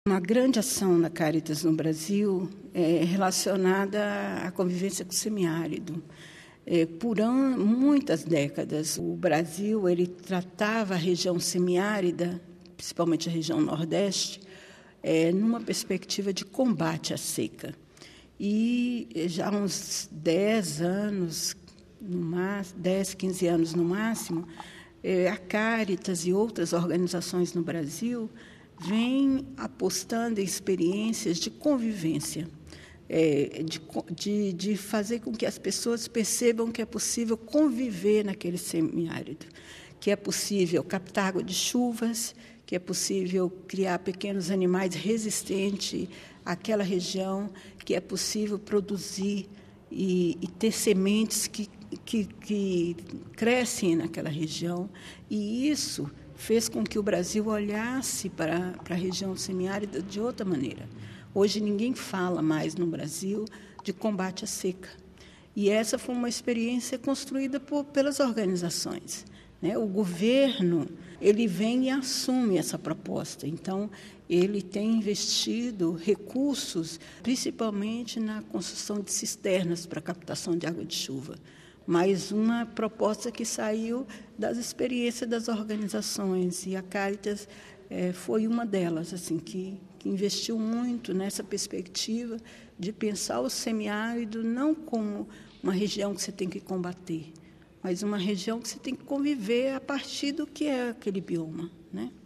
Uma grande ação da Caritas no Brasil é relacionada à convivência com o semiárido. Muitas décadas, o Brasil ele tratava a região semiárida, principalmente a região Nordeste, numa perspectiva de combate à seca. E já há uns 10 anos, 10, 15 anos no máximo, a Caritas e outras organizações no Brasil vêm apostando em experiências de convivência, de fazer com que as pessoas percebam que é possível conviver naquele semiárido, que é possível captar água de chuvas, que é possível criar pequenos animais resistentes àquela região, que é possível produzir e ter sementes que crescem naquela região. E isso fez com que o Brasil olhasse para a região semiárida de outra maneira. Hoje ninguém fala mais no Brasil de combate à seca. E essa foi uma experiência construída pelas organizações, né? O governo ele vem e assume essa proposta. Então, ele tem investido recursos, principalmente na construção de cisternas para captação de água de chuva. Mais uma proposta que saiu das experiências das organizações, e a Caritas foi uma delas, assim, que investiu muito nessa perspectiva de pensar o semiárido não como uma região que você tem que combater, mas uma região que você tem que conviver a partir do que é aquele bioma, né?